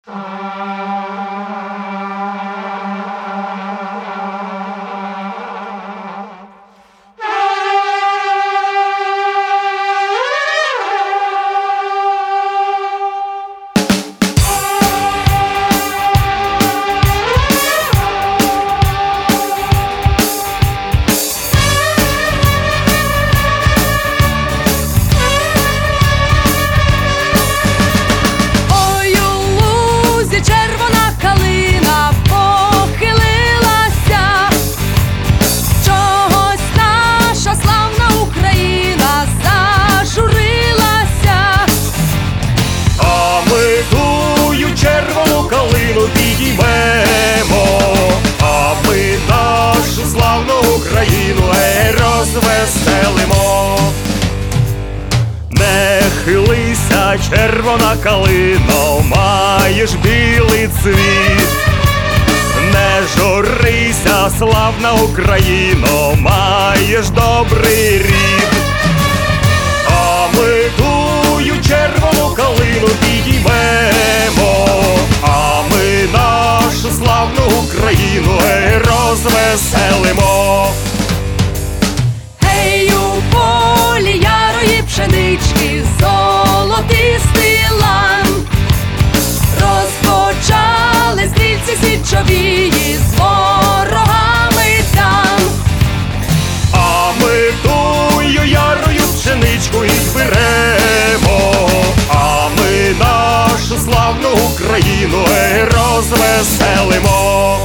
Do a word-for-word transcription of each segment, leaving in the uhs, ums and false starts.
Підіймемо, а ми нашу славну Україну ей, розвеселимо. Не хилися, червона калино, маєш білий цвіт. Не журися, славна Україно, маєш добрий рід. А ми тую червону калину підіймемо, а ми нашу славну Україну ей, розвеселимо. Гей, у полі ярої пшенички золотистий лан, розпочали стрільці січовії з ворогами там. А ми тую ярою пшеничку і зберемо, а ми нашу славну Україну ей, розвеселимо.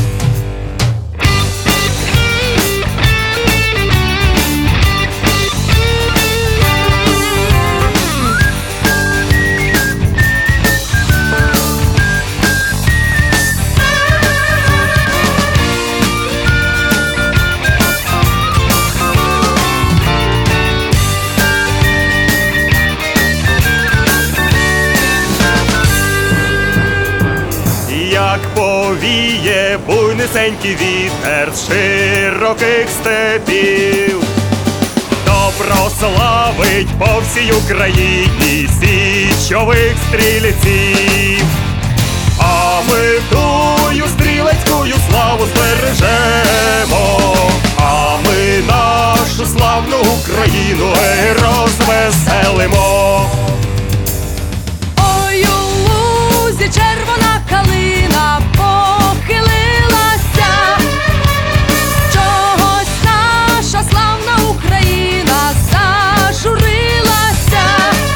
Як повіє буйнисенький вітер з широких степів, то прославить по всій Україні січових стрільців. А ми тую стрілецькую славу збережемо, а ми нашу славну Україну ей, розвеселимо. Ой, у лузі червона калина похилилася, чогось наша славна Україна зажурилася.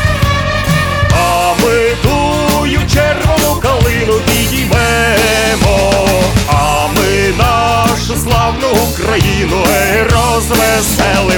А ми тую червону калину підіймемо, а ми нашу славну Україну ей, розвеселимо.